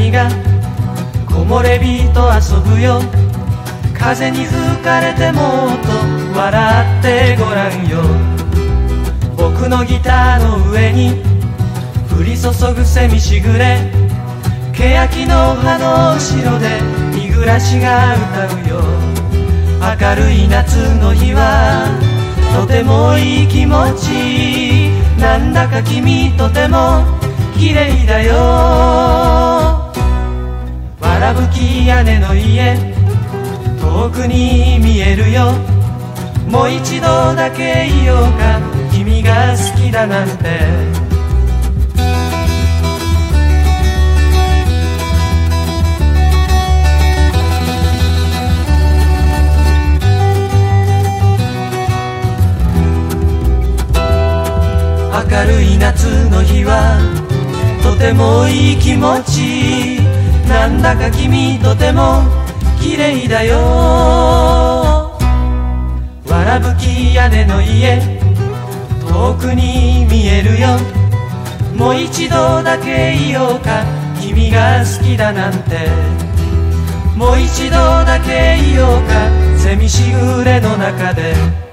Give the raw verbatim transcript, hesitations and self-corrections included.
みが木漏れ日と遊ぶよ。風に吹かれてもっと笑ってごらんよ。僕のギターの上に降り注ぐ蝉しぐれ、欅の葉の後ろで日暮らしが歌うよ。明るい夏の日はとてもいい気持ち、なんだか君とても綺麗だよ。わらぶき屋根の家遠くに見えるよ。もう一度だけ言おうか、君が好きだなんて。明るい夏の日はとてもいい気持ち、なんだか君とても綺麗だよ。わらぶき屋根の家遠くに見えるよ。もう一度だけ言おうか、君が好きだなんて。もう一度だけ言おうか、蝉しぐれの中で。